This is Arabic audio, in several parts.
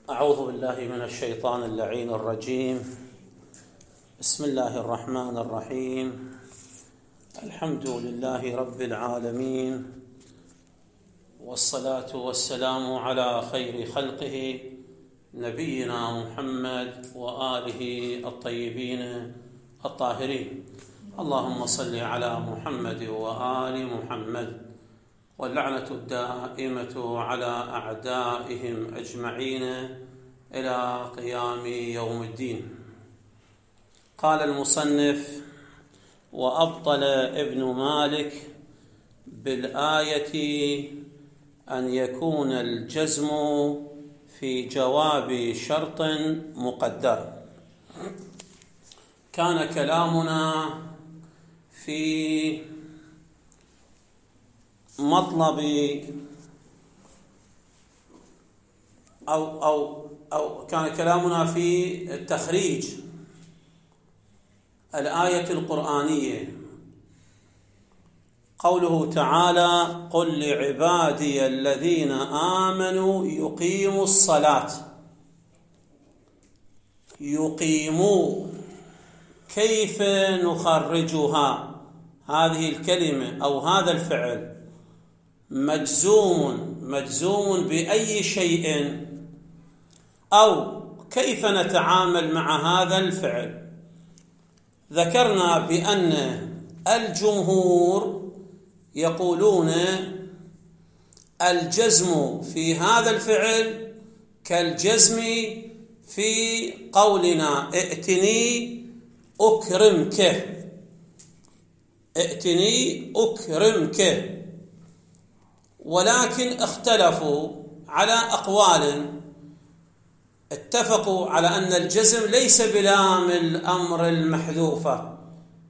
أعوذ بالله من الشيطان اللعين الرجيم. بسم الله الرحمن الرحيم. الحمد لله رب العالمين، والصلاة والسلام على خير خلقه نبينا محمد وآله الطيبين الطاهرين. اللهم صل على محمد وآل محمد، واللعنة الدائمة على أعدائهم أجمعين إلى قيام يوم الدين. قال المصنف: وأبطل ابن مالك بالآية أن يكون الجزم في جواب شرط مقدر. كان كلامنا في مطلب أو كان كلامنا في التخريج الآية القرآنية، قوله تعالى: قل لعبادي الذين آمنوا يقيموا الصلاة. يقيموا، كيف نخرجها؟ هذه الكلمة أو هذا الفعل مجزوم بأي شيء، أو كيف نتعامل مع هذا الفعل؟ ذكرنا بأن الجمهور يقولون الجزم في هذا الفعل كالجزم في قولنا ائتني أكرمك. ائتني أكرمك، ولكن اختلفوا على أقوال. اتفقوا على أن الجزم ليس بلام الأمر المحذوفة،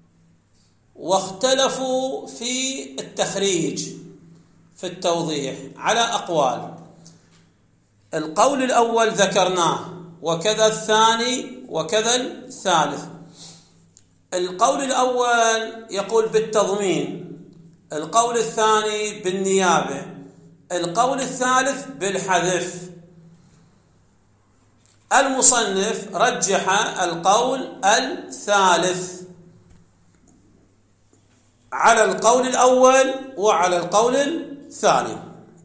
واختلفوا في التخريج في التوضيح على أقوال. القول الأول ذكرناه، وكذا الثاني وكذا الثالث. القول الأول يقول بالتضمين، القول الثاني بالنيابة، القول الثالث بالحذف. المصنف رجح القول الثالث على القول الأول وعلى القول الثاني.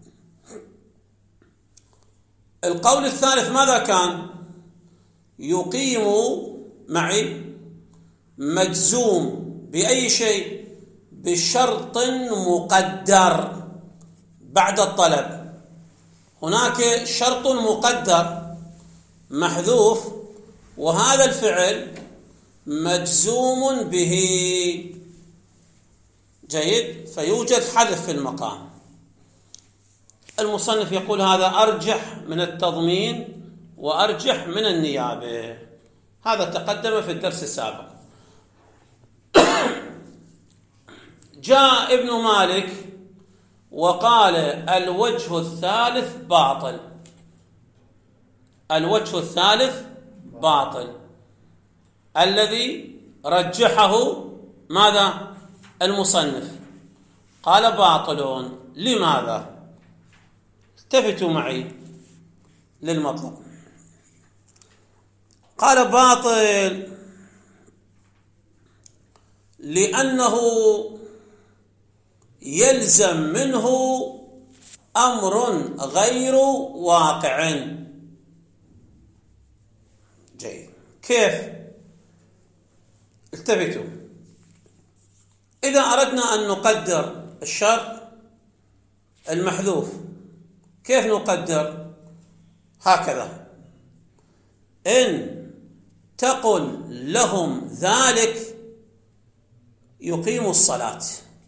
القول الثالث ماذا كان؟ يقيم معي مجزوم بأي شيء؟ بشرط مقدر بعد الطلب. هناك شرط مقدر محذوف، وهذا الفعل مجزوم به. جيد، فيوجد حذف في المقام. المصنف يقول هذا أرجح من التضمين وأرجح من النيابة. هذا تقدم في الدرس السابق. جاء ابن مالك وقال الوجه الثالث باطل. الوجه الثالث باطل الذي رجحه ماذا؟ المصنف. قال باطل. لماذا؟ التفتوا معي للمطلب. قال باطل لأنه يلزم منه أمر غير واقع. جيد، كيف؟ التفتوا. إذا أردنا أن نقدر الشرط المحذوف، كيف نقدر؟ هكذا: إن تقل لهم ذلك يقيموا الصلاة.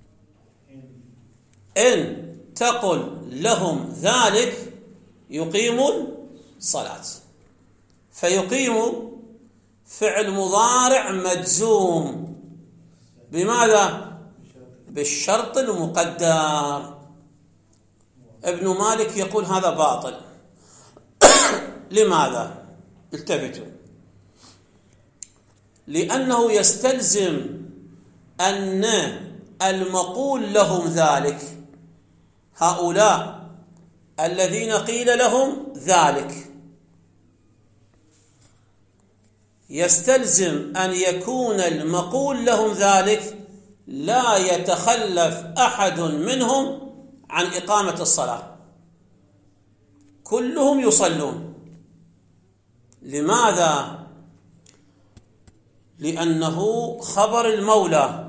إن تقل لهم ذلك يقيموا الصلاة. فيقيم فعل مضارع مجزوم بماذا؟ بالشرط المقدر. ابن مالك يقول هذا باطل. لماذا؟ التفتوا. لأنه يستلزم أن المقول لهم ذلك، هؤلاء الذين قيل لهم ذلك، يستلزم أن يكون المقول لهم ذلك لا يتخلف أحد منهم عن إقامة الصلاة، كلهم يصلون. لماذا؟ لأنه خبر المولى،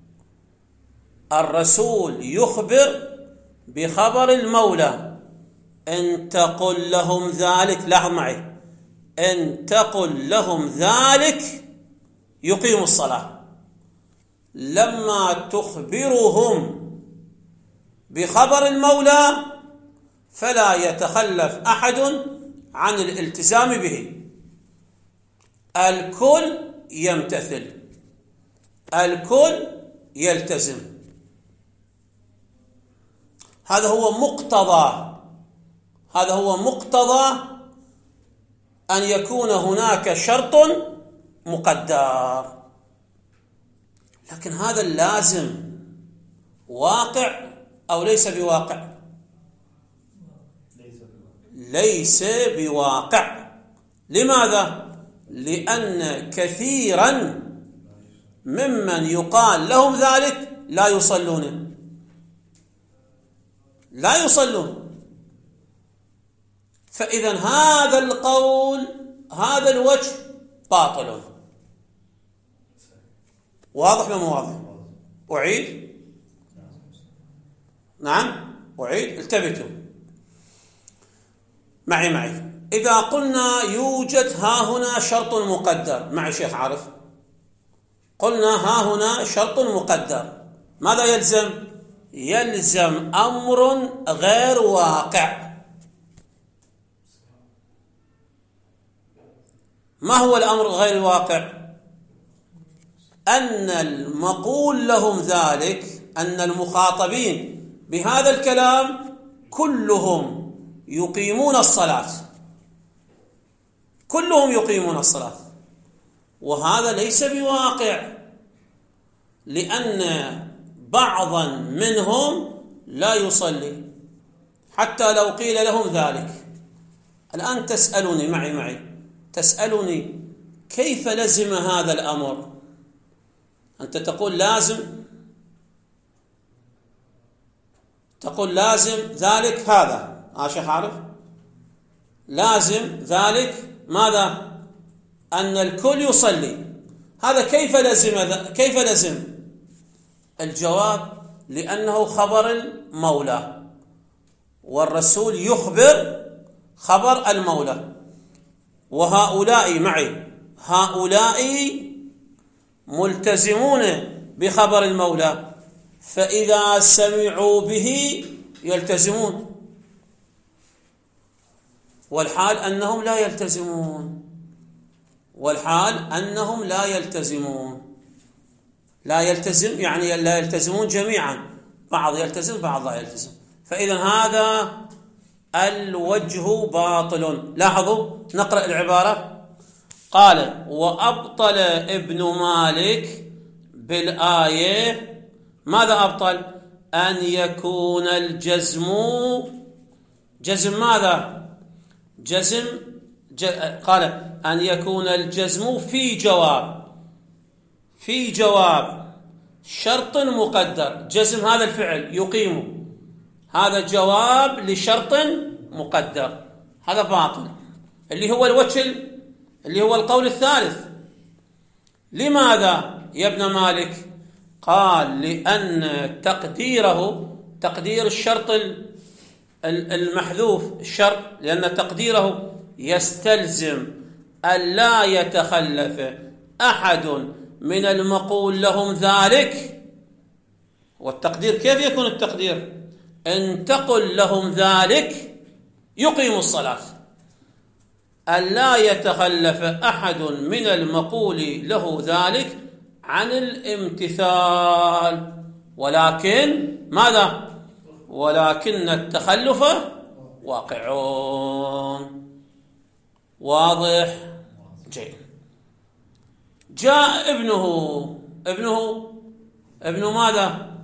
الرسول يخبر بخبر المولى. إن تقل لهم ذلك، لاحظ معي، إن تقل لهم ذلك يقيموا الصلاة. لما تخبرهم بخبر المولى فلا يتخلف أحد عن الالتزام به، الكل يمتثل، الكل يلتزم. هذا هو مقتضى أن يكون هناك شرط مقدر. لكن هذا اللازم واقع أو ليس بواقع؟ ليس بواقع. لماذا؟ لأن كثيرا ممن يقال لهم ذلك لا يصلون. فإذا هذا القول، هذا الوجه باطل. واضح ولا مو واضح؟ أعيد؟ نعم أعيد. التفتوا معي. إذا قلنا يوجد ها هنا شرط مقدر، معي شيخ عارف، قلنا ها هنا شرط مقدر، ماذا يلزم؟ يلزم أمر غير واقع. ما هو الأمر غير الواقع؟ أن المقول لهم ذلك، أن المخاطبين بهذا الكلام كلهم يقيمون الصلاة، كلهم يقيمون الصلاة، وهذا ليس بواقع، لأن بعضا منهم لا يصلي حتى لو قيل لهم ذلك. الآن تسألني معي تسألني كيف لزم هذا الأمر؟ أنت تقول لازم ذلك، هذا شيخ عارف، لازم ذلك ماذا؟ أن الكل يصلي. هذا كيف لزم؟ الجواب لأنه خبر المولى، والرسول يخبر خبر المولى، وهؤلاء معي هؤلاء ملتزمون بخبر المولى، فإذا سمعوا به يلتزمون، والحال أنهم لا يلتزمون، لا يلتزم يعني لا يلتزمون جميعا، بعض يلتزم بعض لا يلتزم. فإذا هذا الوجه باطل. لاحظوا نقرأ العبارة. قال: وأبطل ابن مالك بالآية، ماذا أبطل؟ أن يكون الجزم، جزم ماذا؟ قال أن يكون الجزم في جواب شرط مقدر. جزم هذا الفعل يقيم، هذا جواب لشرط مقدر، هذا باطل، اللي هو الوجه، اللي هو القول الثالث. لماذا يا ابن مالك؟ قال: لأن تقدير الشرط المحذوف، الشرط لأن تقديره يستلزم أن لا يتخلف أحد من المقول لهم ذلك. والتقدير كيف يكون التقدير؟ إن تقل لهم ذلك يقيم الصلاة، أن لا يتخلف أحد من المقول له ذلك عن الامتثال، ولكن ماذا؟ ولكن التخلف واقع. واضح؟ جيد. جاء ابنه ماذا؟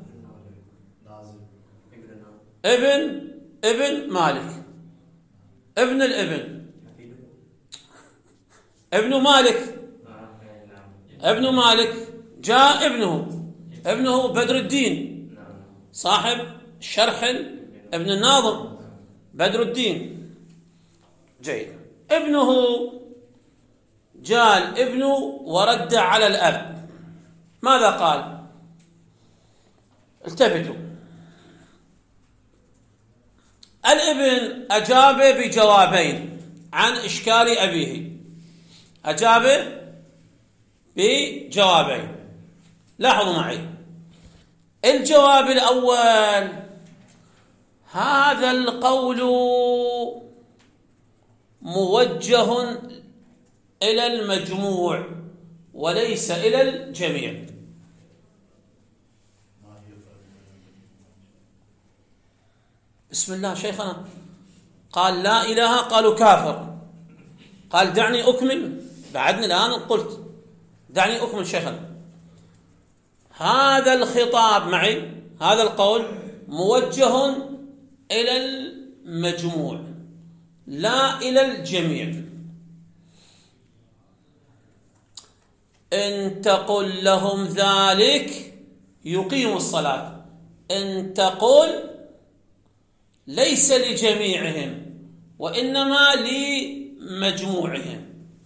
ابن مالك، ابن الابن، ابن مالك ابن مالك جاء ابنه بدر الدين صاحب شرح ابن الناظم بدر الدين. جيد. ابنه جاء الابن ورد على الأب، ماذا قال؟ التفتوا. الابن أجاب بجوابين عن إشكال أبيه، أجاب بجوابين. لاحظوا معي الجواب الأول: هذا القول موجه إلى المجموع وليس إلى الجميع. بسم الله شيخنا قال لا إله، قالوا كافر، قال دعني أكمل، بعدني الآن قلت دعني أكمل شيخنا. هذا الخطاب معي، هذا القول موجه إلى المجموع لا إلى الجميع. إن تقل لهم ذلك يقيم الصلاة، إن تقل ليس لجميعهم وإنما لمجموعهم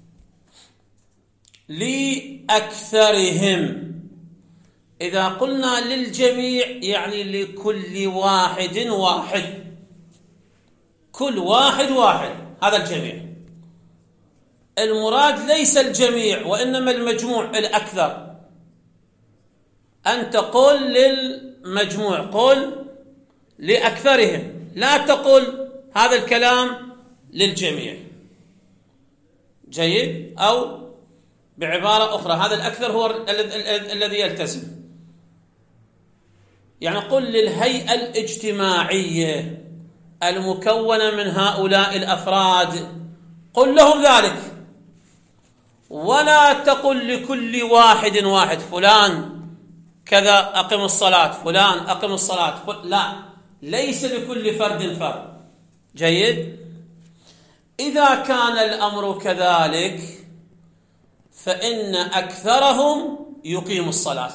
لأكثرهم. إذا قلنا للجميع يعني لكل واحد واحد، كل واحد واحد، هذا الجميع. المراد ليس الجميع وإنما المجموع الأكثر. أنت قل للمجموع، قل لأكثرهم، لا تقل هذا الكلام للجميع. جيد؟ أو بعبارة أخرى هذا الأكثر هو الذي يلتزم، يعني قل للهيئة الاجتماعية المكونة من هؤلاء الأفراد، قل لهم ذلك، ولا تقل لكل واحد واحد فلان كذا أقم الصلاة، فلان أقم الصلاة، لا، ليس لكل فرد فرد. جيد؟ إذا كان الأمر كذلك فإن أكثرهم يقيم الصلاة.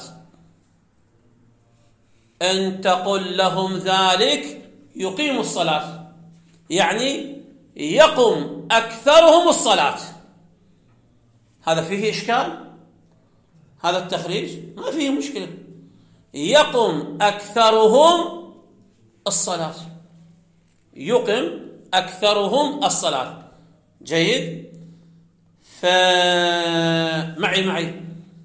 إن تقل لهم ذلك يقيم الصلاة، يعني يقم أكثرهم الصلاة. هذا فيه إشكال؟ هذا التخريج ما فيه مشكلة. يقم أكثرهم الصلاة، يقم أكثرهم الصلاة. جيد؟ معي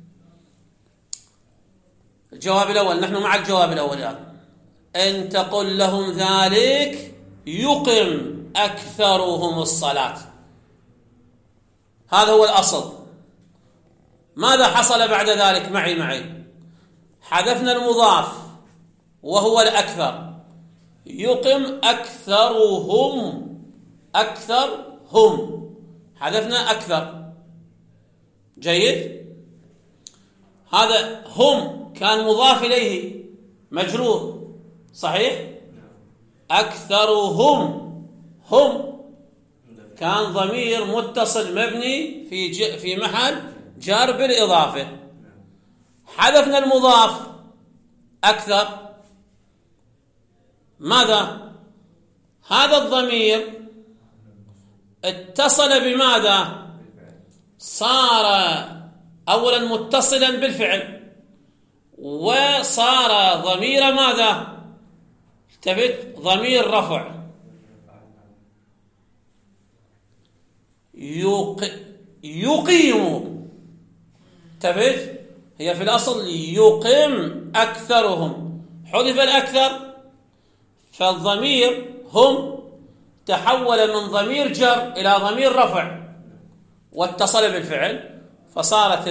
الجواب الأول، نحن مع الجواب الأول الآن. إن تقل لهم ذلك يقم أكثرهم الصلاة، هذا هو الأصل. ماذا حصل بعد ذلك؟ معي حذفنا المضاف وهو الأكثر، يقم أكثرهم، حذفنا أكثر. جيد؟ هذا هم كان مضاف إليه مجرور، صحيح؟ أكثرهم، هم كان ضمير متصل مبني في محل جار بالإضافة. حذفنا المضاف أكثر، ماذا؟ هذا الضمير اتصل بماذا؟ صار أولا متصلا بالفعل، وصار ضمير ماذا؟ التفت، ضمير رفع. يقيم، التفت، هي في الأصل يقيم أكثرهم، حذف الأكثر، فالضمير هم تحول من ضمير جر إلى ضمير رفع واتصل بالفعل، فصارت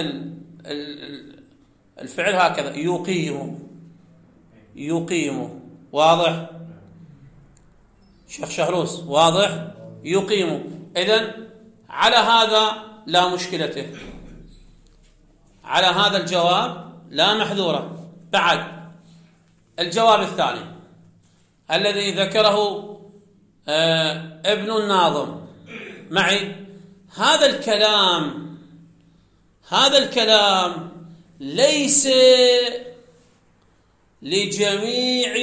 الفعل هكذا، يقيم. واضح شيخ شهروس؟ واضح؟ يقيم. إذن على هذا لا مشكلة، على هذا الجواب لا محذورة. بعد الجواب الثاني الذي ذكره ابن الناظم معي، هذا الكلام هذا الكلام ليس لجميع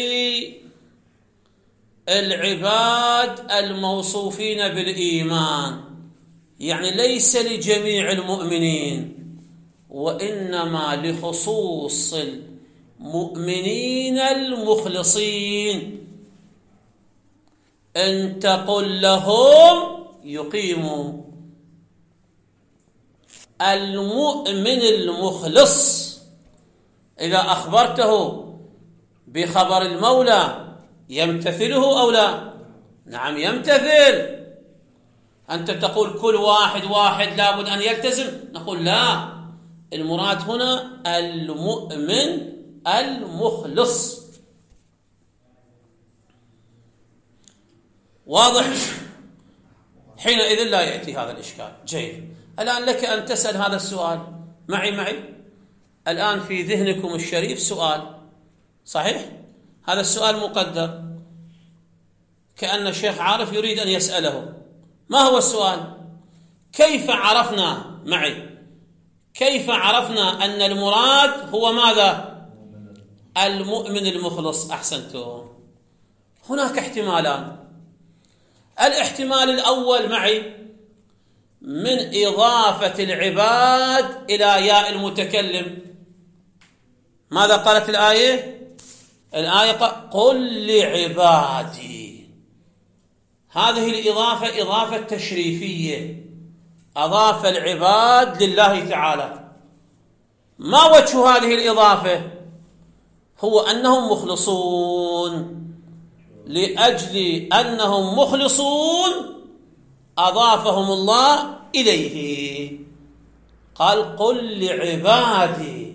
العباد الموصوفين بالإيمان، يعني ليس لجميع المؤمنين، وإنما لخصوص المؤمنين المخلصين. إن تقل لهم يقيموا. المؤمن المخلص إذا أخبرته بخبر المولى يمتثله أو لا؟ نعم يمتثل. أنت تقول كل واحد لابد أن يلتزم، نقول لا، المراد هنا المؤمن المخلص. واضح؟ حينئذ لا يأتي هذا الإشكال. جيد. الآن لك أن تسأل هذا السؤال معي الآن في ذهنكم الشريف سؤال صحيح؟ هذا السؤال مقدر كأن الشيخ عارف يريد أن يسأله. ما هو السؤال؟ كيف عرفنا كيف عرفنا أن المراد هو ماذا؟ المؤمن المخلص. أحسنتم. هناك احتمالان. الاحتمال الأول من إضافة العباد إلى ياء المتكلم. ماذا قالت الآية؟ الآية قل لعبادي. هذه الإضافة إضافة تشريفية، أضاف العباد لله تعالى. ما وجه هذه الإضافة؟ هو أنهم مخلصون. لأجل أنهم مخلصون أضافهم الله إليه. قال قل لعبادي،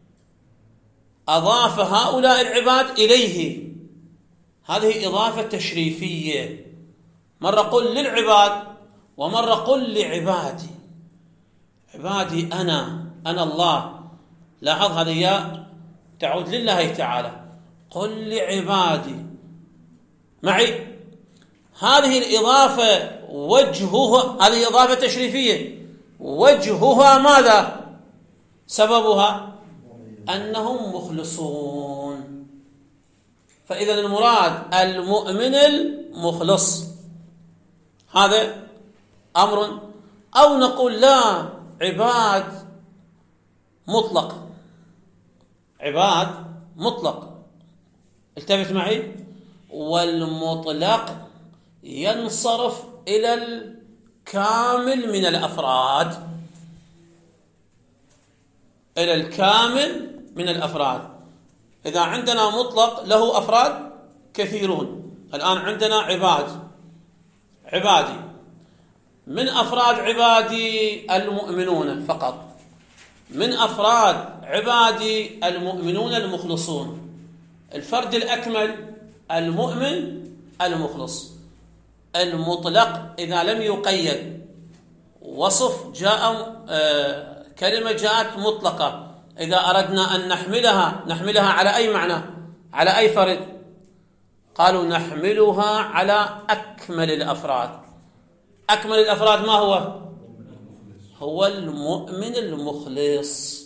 أضاف هؤلاء العباد إليه. هذه إضافة تشريفية، مرة قل للعباد ومرة قل لعبادي. عبادي أنا الله. لاحظ هذه ياء تعود لله تعالى. قل لعبادي معي. هذه الإضافة وجهها، هذه إضافة تشريفية، وجهها ماذا؟ سببها أنهم مخلصون. فإذا المراد المؤمن المخلص. هذا أمر. أو نقول لا، عباد مطلق. عباد مطلق. التفت معي. والمطلق ينصرف إلى الكامل من الأفراد. إلى الكامل من الأفراد. إذا عندنا مطلق له أفراد كثيرون. الآن عندنا عبادي. من أفراد عبادي المؤمنون فقط. من أفراد عبادي المؤمنون المخلصون. الفرد الأكمل المؤمن المخلص. المطلق إذا لم يقيد وصف، جاء كلمة جاءت مطلقة، إذا أردنا أن نحملها على أي معنى؟ على أي فرد؟ قالوا نحملها على أكمل الأفراد. أكمل الأفراد ما هو؟ هو المؤمن المخلص.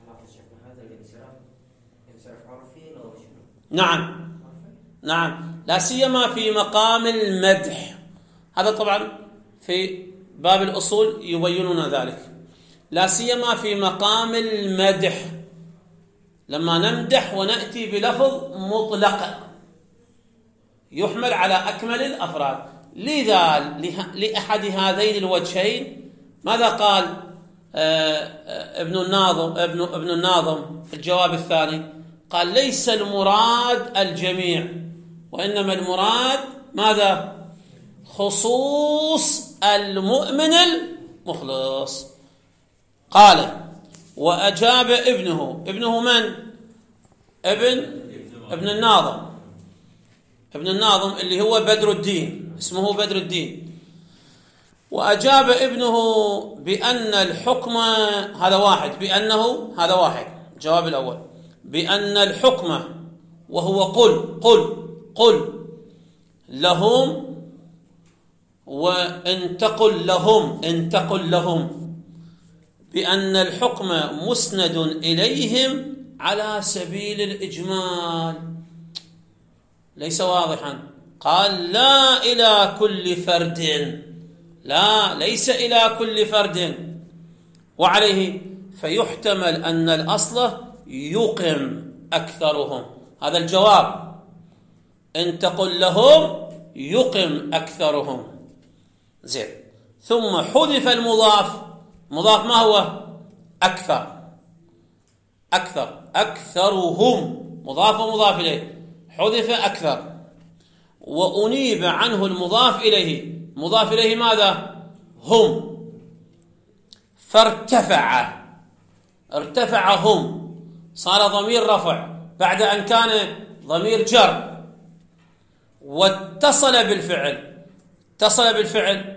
نعم لا سيما في مقام المدح. هذا طبعا في باب الأصول يبينون ذلك. لا سيما في مقام المدح، لما نمدح ونأتي بلفظ مطلق يحمل على أكمل الأفراد. لذا لأحد هذين الوجهين ماذا قال ابن الناظم في الجواب الثاني؟ قال ليس المراد الجميع، وإنما المراد ماذا؟ خصوص المؤمن المخلص. قال وأجاب ابنه من؟ ابن الناظم. ابن الناظم اللي هو بدر الدين، اسمه بدر الدين. وأجاب ابنه بأن الحكم هذا واحد، بأنه هذا واحد. الجواب الأول بأن الحكم وهو قل لهم، وإن تقل لهم بأن الحكم مسند إليهم على سبيل الإجمال، ليس واضحا. قال لا إلى كل فرد، لا ليس إلى كل فرد، وعليه فيحتمل أن الأصل يقم أكثرهم. هذا الجواب، إن تقل لهم يقم أكثرهم. زين. ثم حذف المضاف. مضاف ما هو؟ أكثر. أكثرهم مضاف ومضاف إليه، حذف أكثر، وأنيب عنه المضاف إليه. مضاف إليه ماذا؟ هم. ارتفع هم، صار ضمير رفع بعد أن كان ضمير جر، واتصل بالفعل. اتصل بالفعل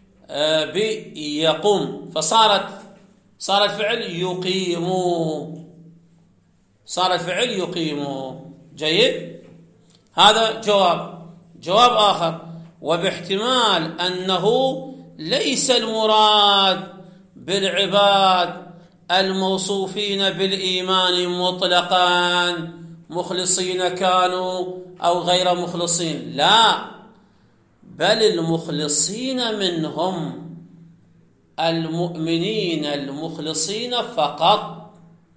بيقوم، صار الفعل يقيم. صار الفعل يقيم. جيد. هذا جواب آخر. وباحتمال أنه ليس المراد بالعباد الموصوفين بالإيمان مطلقا مخلصين كانوا أو غير مخلصين، لا، بل المخلصين منهم، المؤمنين المخلصين فقط.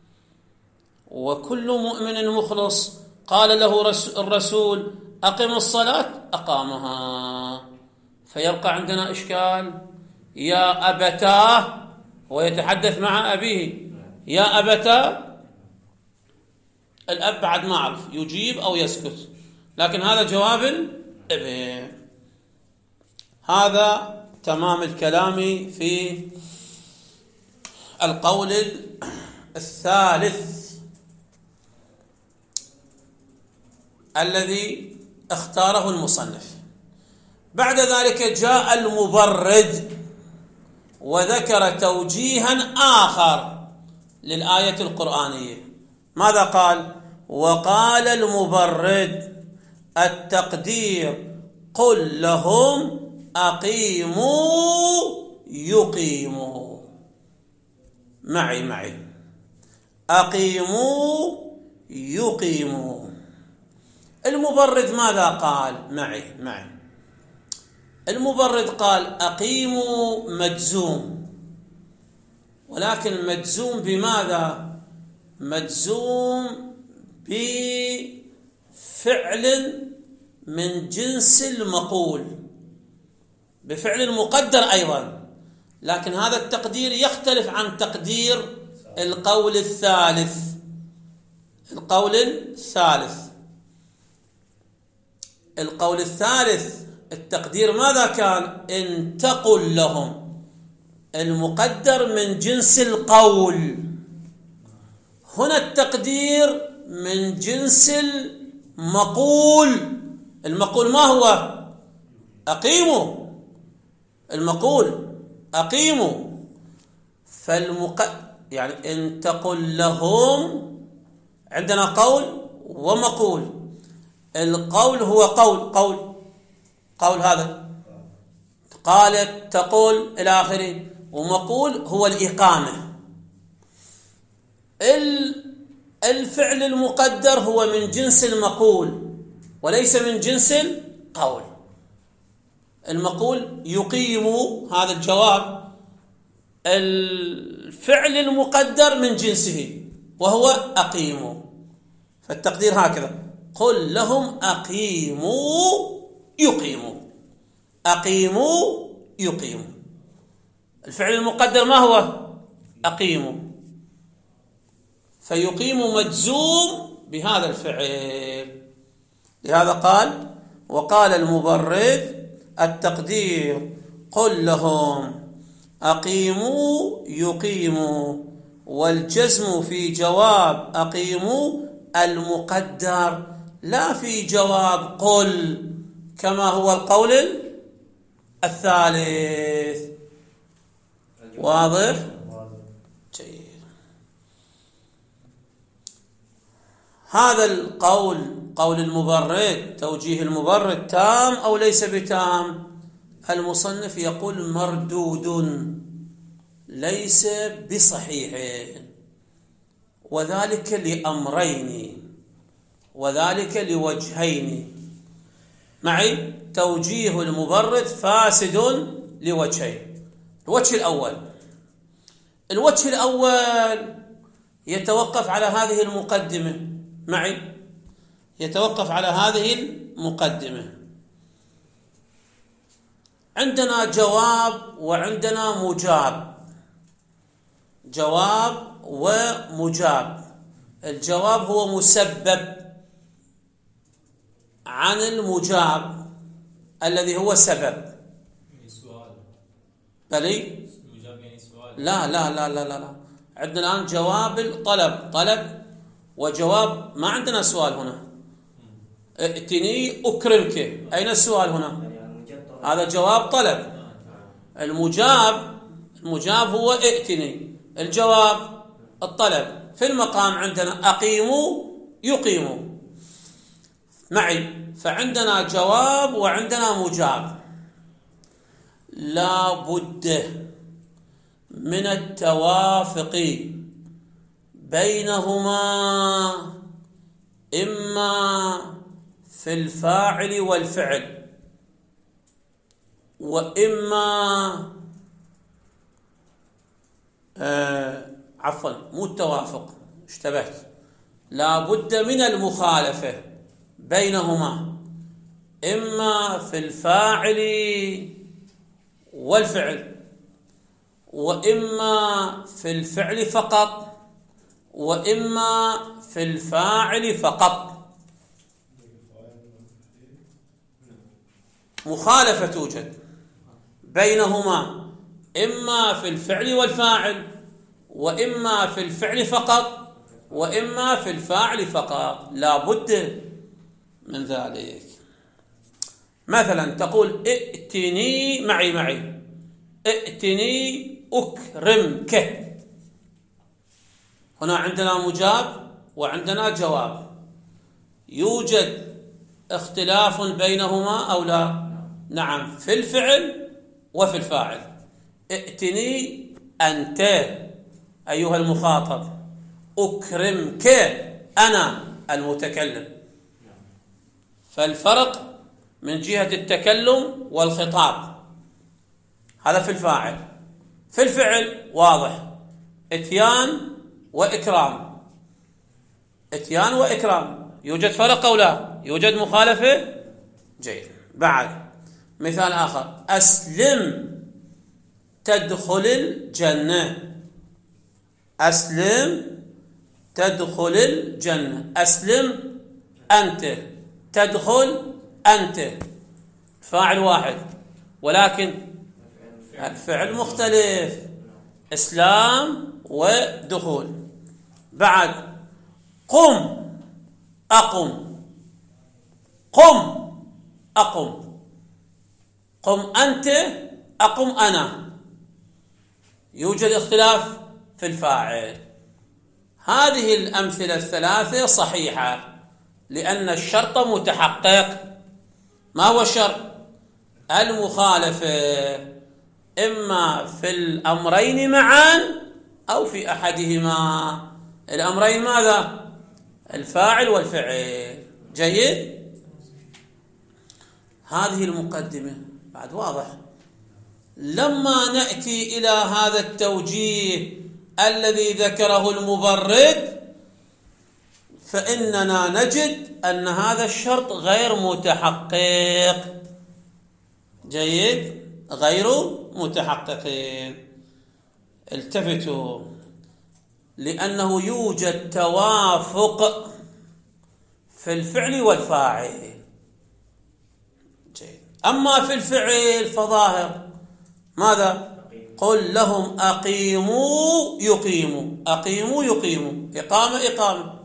وكل مؤمن مخلص قال له الرسول أقم الصلاة أقامها. فيبقى عندنا إشكال. يا أبتاه، ويتحدث مع أبيه، يا أبتاه. الأب بعد ما أعرف يجيب أو يسكت، لكن هذا جواب الابن. هذا تمام الكلام في القول الثالث الذي اختاره المصنف. بعد ذلك جاء المبرد وذكر توجيها آخر للآية القرآنية. ماذا قال؟ وقال المبرد التقدير قل لهم أقيموا يقيموا. معي أقيموا يقيموا. المبرد ماذا قال؟ معي المبرد قال أقيموا مجزوم، ولكن مجزوم بماذا؟ مجزوم بفعل من جنس المقول، بفعل مقدر أيضا، لكن هذا التقدير يختلف عن تقدير القول الثالث. القول الثالث التقدير ماذا كان؟ إن تقل لهم، المقدر من جنس القول. هنا التقدير من جنس المقول. المقول ما هو؟ أقيموا. المقول أقيموا. يعني إن تقل لهم، عندنا قول ومقول. القول هو قول هذا قالت تقول إلى آخره، ومقول هو الإقامة. الفعل المقدر هو من جنس المقول وليس من جنس القول. المقول يقيم، هذا الجواب. الفعل المقدر من جنسه وهو أقيموا. فالتقدير هكذا: قل لهم أقيموا يقيموا. أقيموا يقيموا. الفعل المقدر ما هو؟ أقيموا. فيقيم مجزوم بهذا الفعل. لهذا قال وقال المبرد التقدير قل لهم أقيموا يقيموا، والجزم في جواب أقيموا المقدر لا في جواب قل كما هو القول الثالث. واضح؟ جيد. هذا القول قول المبرد، توجيه المبرد تام أو ليس بتام؟ المصنف يقول مردود، ليس بصحيح، وذلك لأمرين، وذلك لوجهين. معي؟ توجيه المبرد فاسد لوجهين. الوجه الأول يتوقف على هذه المقدمة. معي؟ يتوقف على هذه المقدمة. عندنا جواب وعندنا مجاب. جواب ومجاب. الجواب هو مسبب عن المجاب الذي هو سبب. بلي؟ لا لا لا لا لا، عندنا الآن جواب طلب وجواب. ما عندنا سؤال هنا. ائتني أكرمك، أين السؤال هنا؟ هذا جواب طلب. المجاب هو ائتني، الجواب الطلب. في المقام عندنا أقيموا يقيموا. معي؟ فعندنا جواب وعندنا مجاب. لا بد من التوافق بينهما، إما في الفاعل والفعل، وإما مو التوافق، اشتبهت. لا بد من المخالفة بينهما، إما في الفاعل والفعل، وإما في الفعل فقط، وإما في الفاعل فقط. مخالفة توجد بينهما، إما في الفعل والفاعل، وإما في الفعل فقط، وإما في الفاعل فقط. لا بد من ذلك. مثلا تقول ائتني معي ائتني أكرمك. هنا عندنا مجاب وعندنا جواب. يوجد اختلاف بينهما أو لا؟ نعم، في الفعل وفي الفاعل. ائتني أنت أيها المخاطب، أكرمك أنا المتكلم. فالفرق من جهة التكلم والخطاب، هذا في الفاعل. في الفعل واضح، اتيان وإكرام. اتيان وإكرام. يوجد فرق أو لا؟ يوجد مخالفة؟ جيد. بعد مثال آخر، أسلم تدخل الجنة. أسلم تدخل الجنة. أسلم أنت، تدخل أنت. فاعل واحد ولكن الفعل مختلف. إسلام ودخول. بعد قم أقم. قم أقم. قم أنت أقم أنا. يوجد اختلاف في الفاعل. هذه الأمثلة الثلاثة صحيحة لأن الشرط متحقق. ما هو الشرط؟ المخالفة، إما في الأمرين معا أو في أحدهما. الأمرين ماذا؟ الفاعل والفعل. جيد. هذه المقدمة. بعد واضح. لما نأتي إلى هذا التوجيه الذي ذكره المبرد، فإننا نجد أن هذا الشرط غير متحقق. جيد. غير متحققين. التفتوا، لأنه يوجد توافق في الفعل والفاعل. جيد. أما في الفعل فظاهر. ماذا؟ قل لهم أقيموا يقيموا. أقيموا يقيموا. إقامة.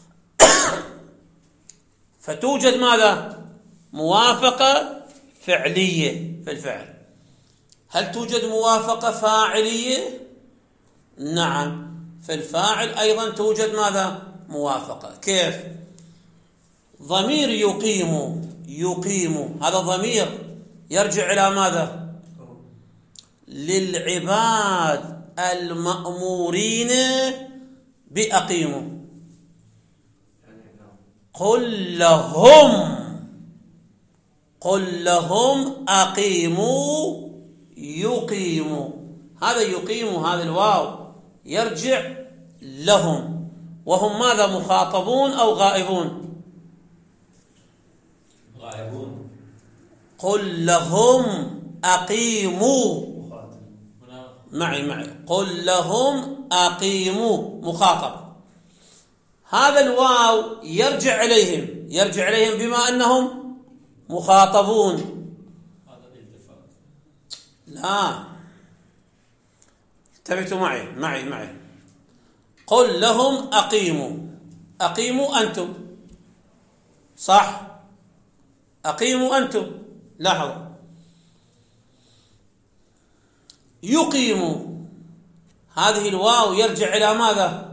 فتوجد ماذا؟ موافقة فعلية في الفعل. هل توجد موافقة فاعلية؟ نعم، في الفاعل أيضا توجد ماذا؟ موافقة. كيف؟ ضمير يقيم، هذا ضمير يرجع إلى ماذا؟ للعباد المأمورين بأقيموا. قل لهم أقيموا يقيموا. هذا يقيموا، هذا الواو يرجع لهم، وهم ماذا؟ مخاطبون أو غائبون؟ غائبون. قل لهم أقيموا، معي قل لهم أقيموا مخاطب. هذا الواو يرجع إليهم بما أنهم مخاطبون. هذا الالتفات. لا، انتبهوا معي. قل لهم أقيموا أنتم، صح؟ أقيموا أنتم. لاحظوا، يقيموا، هذه الواو يرجع إلى ماذا؟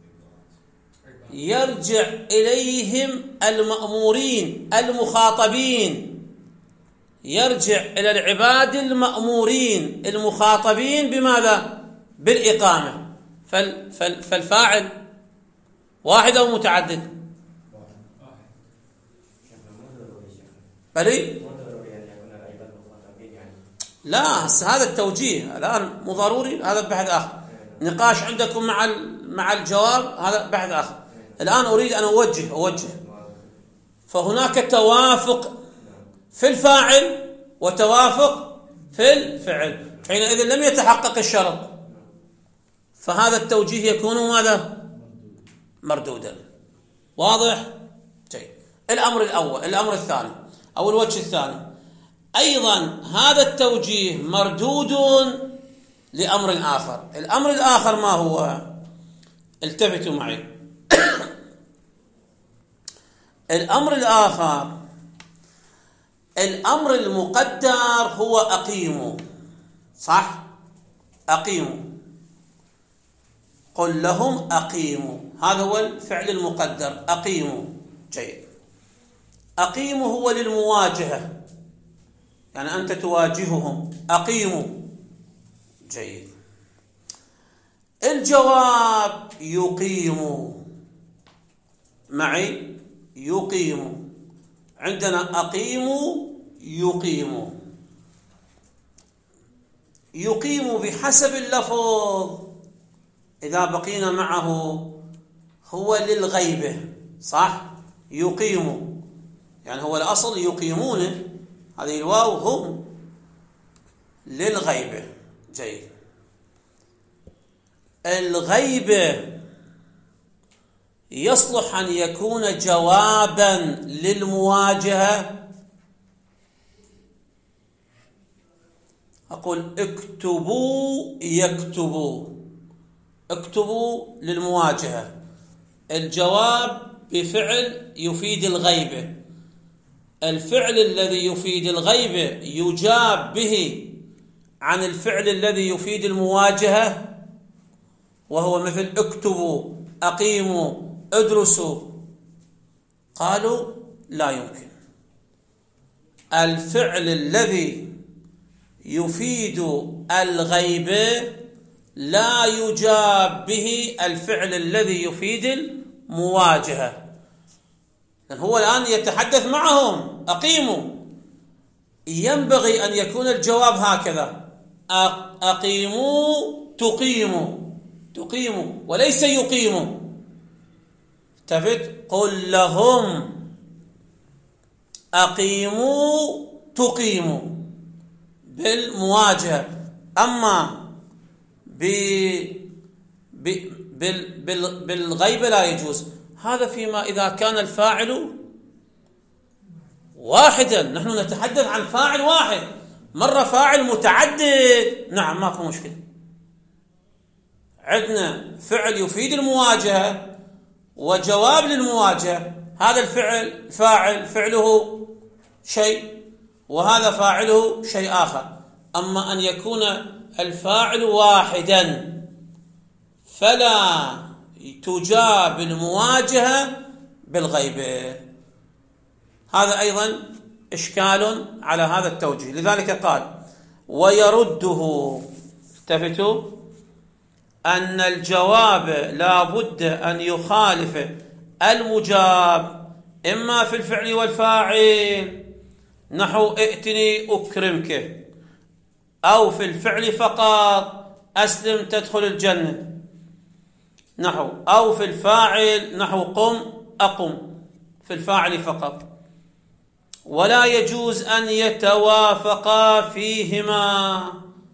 يرجع إليهم المأمورين المخاطبين، يرجع إلى العباد المأمورين المخاطبين بماذا؟ بالإقامة. فالفاعل واحد أو متعدد؟ بلي؟ لا، هذا التوجيه الآن مو ضروري، هذا بحث آخر. نقاش عندكم مع الجواب، هذا بحث آخر. الآن أريد أن أوجه. فهناك توافق في الفاعل وتوافق في الفعل، حينئذ لم يتحقق الشرط، فهذا التوجيه يكون ماذا؟ مردودا. واضح؟ جيد. الأمر الثاني أو الوجه الثاني، أيضا هذا التوجيه مردود لأمر آخر. الأمر الآخر ما هو؟ التفتوا معي. الأمر الآخر، الأمر المقدر هو أقيموا، صح؟ أقيموا، قل لهم أقيموا، هذا هو الفعل المقدر، أقيموا. جيد. أقيموا هو للمواجهة، يعني أنت تواجههم، أقيموا. جيد. الجواب يقيموا، معي يقيموا، عندنا أقيموا يقيموا بحسب اللفظ، إذا بقينا معه هو للغيبة، صح؟ يقيموا يعني هو الأصل يقيمون، هذه الواو هم للغيبة. جيد. الغيبة يصلح أن يكون جوابا للمواجهة. أقول اكتبوا يكتبوا، اكتبوا للمواجهة، الجواب بفعل يفيد الغيبة، الفعل الذي يفيد الغيبة يجاب به عن الفعل الذي يفيد المواجهة، وهو مثل اكتبوا، أقيموا، ادرسوا. قالوا لا يمكن، الفعل الذي يفيد الغيبة لا يجاب به الفعل الذي يفيد المواجهة. هو الآن يتحدث معهم، أقيموا، ينبغي أن يكون الجواب هكذا، أقيموا تقيموا وليس يقيموا. التفت، قل لهم أقيموا تقيموا بالمواجهة، أما بالغيبة لا يجوز. هذا فيما إذا كان الفاعل واحدا، نحن نتحدث عن فاعل واحد، مرة فاعل متعدد، نعم ماكو مشكلة، عندنا فعل يفيد المواجهة وجواب للمواجهة، هذا الفعل فاعل فعله شيء وهذا فاعله شيء آخر. أما أن يكون الفاعل واحدا فلا تجاب المواجهة بالغيبة. هذا أيضا إشكال على هذا التوجيه، لذلك قال ويرده، التفتوا، أن الجواب لا بد أن يخالف المجاب إما في الفعل والفاعل نحو ائتني أكرمك، أو في الفعل فقط أسلم تدخل الجنة نحو، أو في الفاعل نحو قم أقم في الفاعل فقط، ولا يجوز أن يتوافقا فيهما.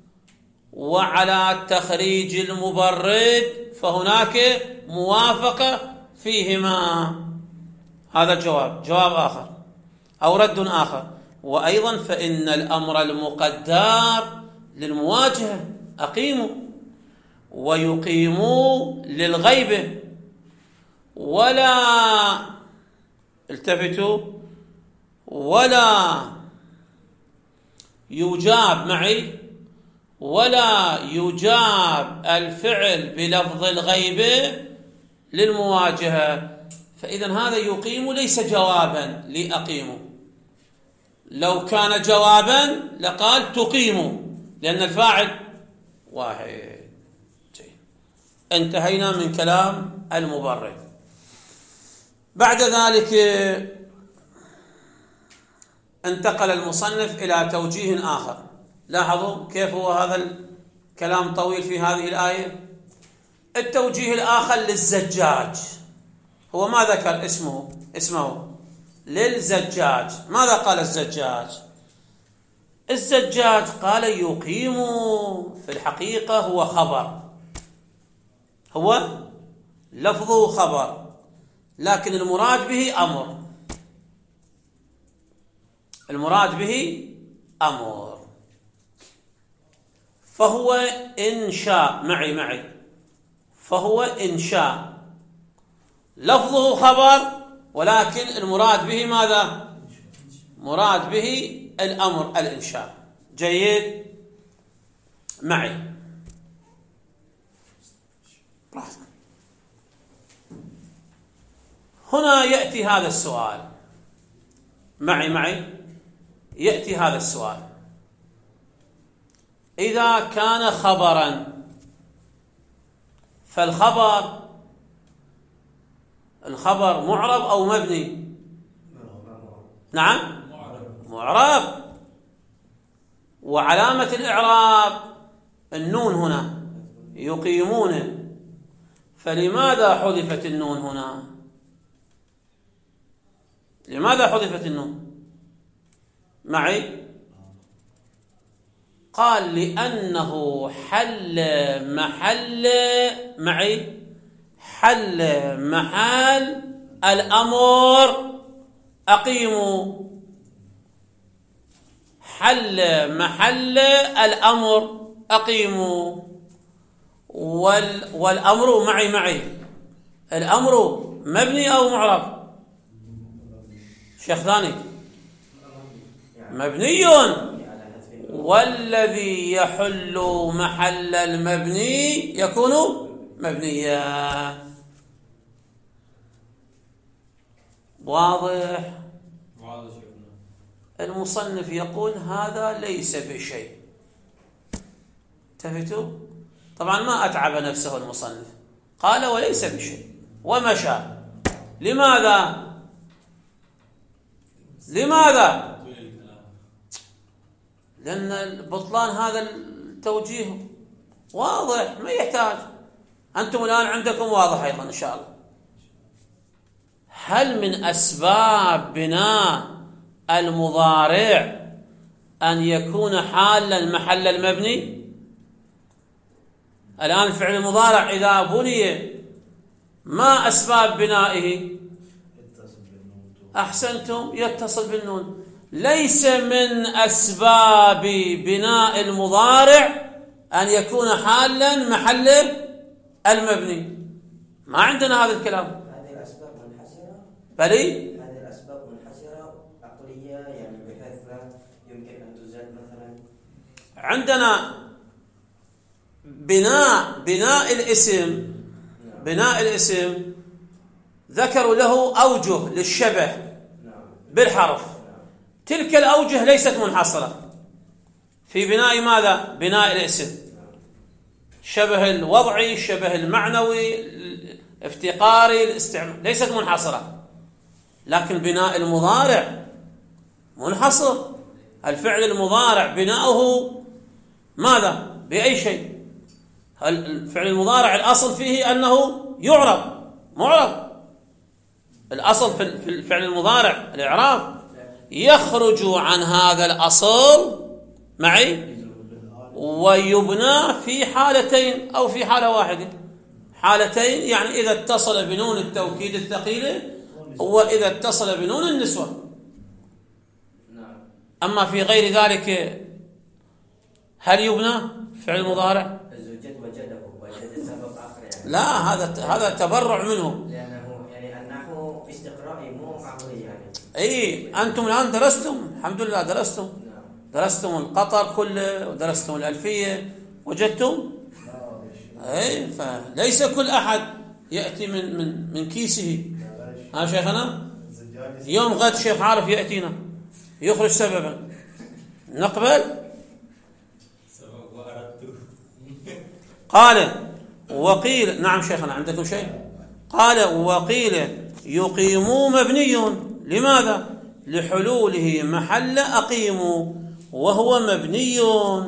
وعلى تخريج المبرد فهناك موافقة فيهما. هذا جواب آخر أو رد آخر. وأيضا فإن الأمر المقدر للمواجهة أقيموا، ويقيموا للغيبة، ولا التفتوا، ولا يجاب معي، ولا يجاب الفعل بلفظ الغيبة للمواجهة. فإذا هذا يقيم ليس جوابا لأقيموا. لو كان جوابا لقال تقيموا، لأن الفاعل واحد. انتهينا من كلام المبرد. بعد ذلك انتقل المصنف إلى توجيه آخر. لاحظوا كيف هو هذا الكلام طويل في هذه الآية. التوجيه الآخر للزجاج، هو ما ذكر اسمه للزجاج. ماذا قال الزجاج؟ الزجاج قال يقيم في الحقيقة هو خبر، هو لفظه خبر، لكن المراد به أمر، المراد به أمر، فهو إنشاء. معي فهو إنشاء، لفظه خبر ولكن المراد به ماذا؟ مراد به الأمر، الإنشاء. جيد معي. هنا يأتي هذا السؤال، معي يأتي هذا السؤال: إذا كان خبرا فالخبر معرب أو مبني؟ نعم معرب، وعلامة الإعراب النون هنا، يقيمون. فلماذا حذفت النون هنا؟ لماذا حذفت النون؟ معي؟ قال لأنه حل محل الأمر أقيموا، حل محل الأمر أقيموا. والأمر معي الأمر مبني أو معرب؟ شيخ ثاني مبني، والذي يحل محل المبني يكون مبنيا. واضح؟ المصنف يقول هذا ليس بشيء. انتبهتوا؟ طبعا ما أتعب نفسه المصنف، قال وليس بشيء ومشى. لماذا؟ لأن بطلان هذا التوجيه واضح، ما يحتاج. أنتم الآن عندكم واضح أيضا إن شاء الله. هل من أسباب بناء المضارع أن يكون حالا محل المبني؟ الآن الفعل المضارع إذا بني ما أسباب بنائه؟ أحسنتم، يتصل بالنون. ليس من أسباب بناء المضارع أن يكون حالا محل المبني. ما عندنا هذا الكلام. هذه الأسباب منحسرة، هذه الأسباب منحسرة عقلية، يعني بحيث لا يمكن أن تزاد. مثلا عندنا بناء الاسم ذكروا له أوجه للشبه بالحرف. تلك الأوجه ليست منحصرة في بناء ماذا؟ بناء الاسم. شبه الوضعي، الشبه المعنوي، الافتقاري، الاستعمال، ليست منحصرة. لكن بناء المضارع منحصر. الفعل المضارع بناؤه ماذا؟ بأي شيء؟ الفعل المضارع الأصل فيه أنه يعرب، معرب. الأصل في الفعل المضارع الإعراب. يخرج عن هذا الأصل معي ويبنى في حالتين أو في حالة واحدة. حالتين يعني إذا اتصل بنون التوكيد الثقيلة وإذا اتصل بنون النسوة. أما في غير ذلك هل يبنى فعل المضارع؟ لا، هذا تبرع منه. لأنه يعني النحو استقرائي مو عقلي يعني. أي أنتم الآن درستم، الحمد لله درستم. درستم القطر كله ودرستم الألفية، وجدتم؟ أي، فليس كل أحد يأتي من كيسه. ها شيخنا؟ يوم غد شيخ عارف يأتينا يخرج سببا نقبل. قال وقيل، نعم شيخنا عندكم شيء؟ قال وقيل يقيم مبني. لماذا؟ لحلوله محل أقيم، وهو مبني.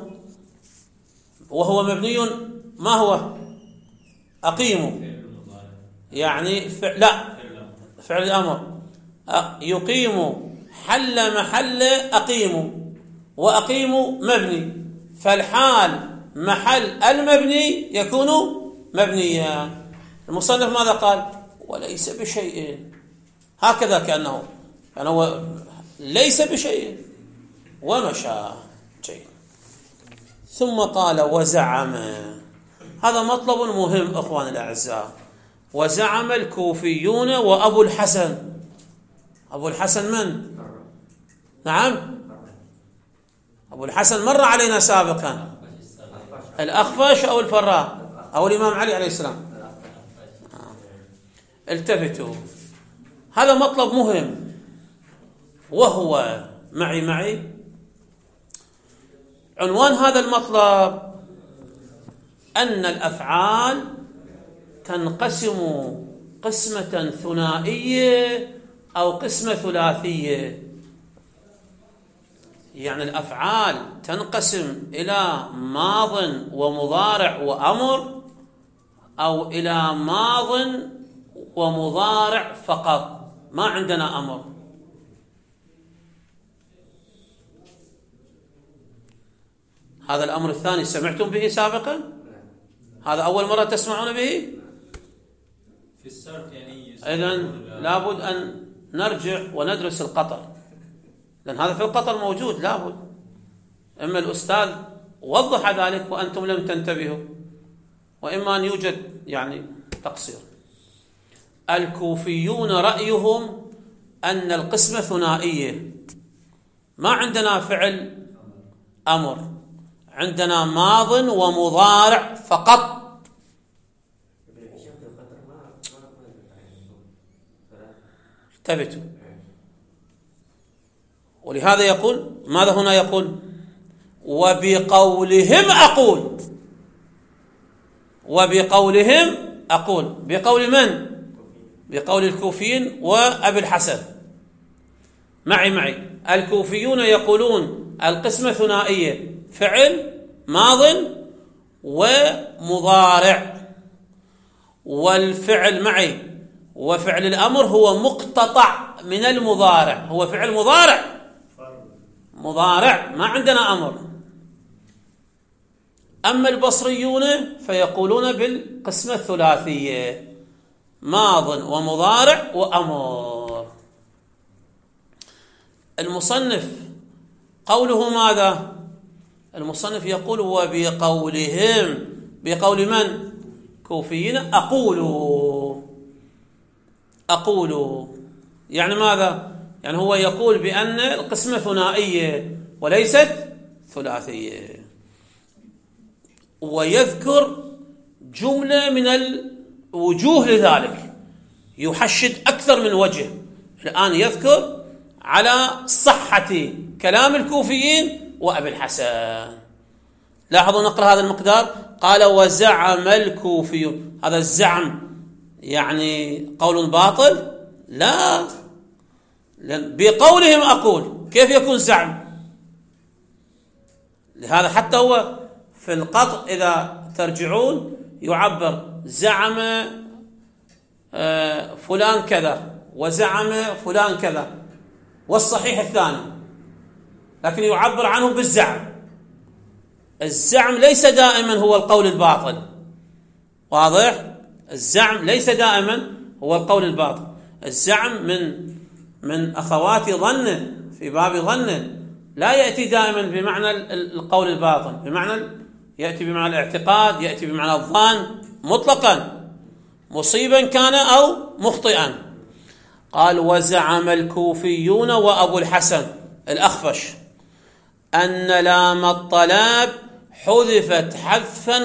وهو مبني ما هو؟ أقيم يعني فعل الأمر. يقيم حل محل أقيم، وأقيم مبني، فالحال محل المبني يكون مبنيا. المصنف ماذا قال؟ وليس بشيء، هكذا كأنه هو ليس بشيء ومشى شيء. ثم قال وزعم. هذا مطلب مهم أخوان الأعزاء. وزعم الكوفيون وأبو الحسن. أبو الحسن من؟ نعم، أبو الحسن مر علينا سابقا. الأخفش أو الفراء أو الإمام علي عليه السلام. التفتوا، هذا مطلب مهم. وهو معي عنوان هذا المطلب أن الأفعال تنقسم قسمة ثنائية أو قسمة ثلاثية. يعني الأفعال تنقسم إلى ماض ومضارع وأمر، أو إلى ماض ومضارع فقط، ما عندنا أمر. هذا الأمر الثاني سمعتم به سابقا؟ هذا أول مرة تسمعون به؟ في السرد يعني. إذن لابد أن نرجع وندرس القطر، لأن هذا في القطر موجود. لابد إما الأستاذ وضح ذلك وأنتم لم تنتبهوا، وإما أن يوجد يعني تقصير. الكوفيون رأيهم أن القسمة ثنائية، ما عندنا فعل أمر، عندنا ماض ومضارع فقط. انتبهوا. ولهذا يقول ماذا هنا؟ يقول وبقولهم أقول. وبقولهم أقول. بقول من؟ بقول الكوفيين وأبي الحسن. معي الكوفيون يقولون القسمة ثنائية، فعل ماض ومضارع، والفعل معي وفعل الأمر هو مقتطع من المضارع، هو فعل مضارع، ما عندنا أمر. أما البصريون فيقولون بالقسمة الثلاثية، ماض ومضارع وأمر. المصنف قوله ماذا؟ المصنف يقول وبقولهم. بقول من؟ كوفيين. أقول يعني ماذا؟ يعني هو يقول بأن القسمة ثنائية وليست ثلاثية، ويذكر جملة من الوجوه لذلك، يحشد أكثر من وجه. الآن يذكر على صحة كلام الكوفيين وأبي الحسن. لاحظوا نقرأ هذا المقدار. قال وزعم الكوفيون، هذا الزعم يعني قول باطل؟ لا، بقولهم أقول، كيف يكون زعم؟ لهذا حتى هو في القطع إذا ترجعون يعبر زعم فلان كذا وزعم فلان كذا، والصحيح الثاني، لكن يعبر عنه بالزعم. الزعم ليس دائما هو القول الباطل، واضح؟ الزعم ليس دائما هو القول الباطل. الزعم من أخوات ظن، في باب ظن، لا يأتي دائما بمعنى القول الباطل، يأتي بمعنى الاعتقاد، يأتي بمعنى الظن مطلقا، مصيبا كان أو مخطئا. قال وزعم الكوفيون وأبو الحسن الأخفش أن لام الطلب حذفت حذفا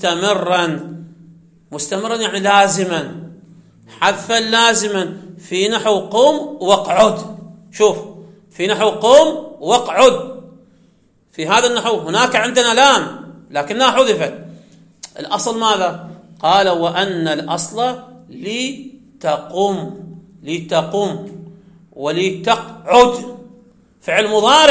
مستمرا يعني لازما، حذفا لازما في نحو قم واقعد. شوف، في نحو قم واقعد، في هذا النحو هناك عندنا لام لكنها حذفت. الأصل ماذا؟ قال وأن الأصل لتقم ولتقعد، فعل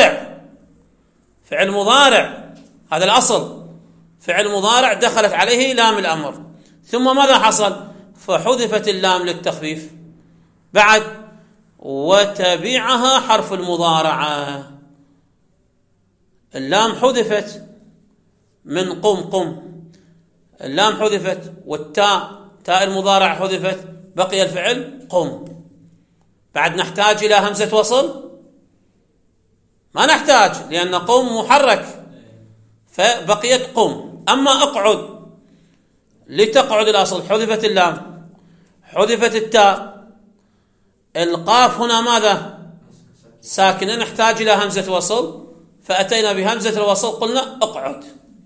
مضارع، هذا الأصل، فعل مضارع دخلت عليه لام الأمر، ثم ماذا حصل؟ فحذفت اللام للتخفيف بعد، وتبعها حرف المضارعة. اللام حذفت من قم، اللام حذفت، تاء المضارع حذفت، بقي الفعل قم. بعد نحتاج إلى همزة وصل؟ ما نحتاج، لأن قم محرك فبقيت قم. أما اقعد، لتقعد الأصل، حذفت اللام، حذفت التاء، القاف هنا ماذا؟ ساكنة، نحتاج إلى همزة وصل، فأتينا بهمزة الوصل قلنا اقعد.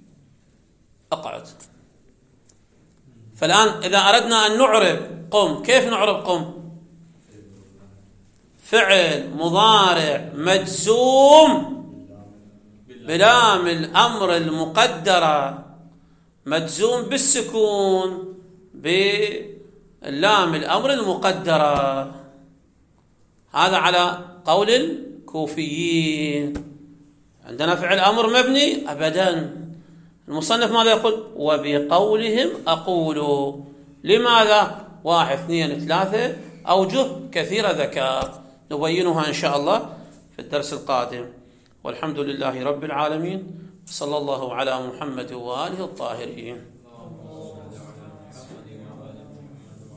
فالآن إذا أردنا أن نعرب قم، كيف نعرب قم؟ فعل مضارع مجزوم بلام الأمر المقدرة، مجزوم بالسكون بلام الأمر المقدرة. هذا على قول الكوفيين. عندنا فعل أمر مبني؟ أبدا. المصنف ماذا يقول؟ وبقولهم أقول. لماذا؟ 1 2 3 أوجه كثيرة ذكاء، نبينها إن شاء الله في الدرس القادم. والحمد لله رب العالمين، صلى الله على محمد وآله الطاهرين.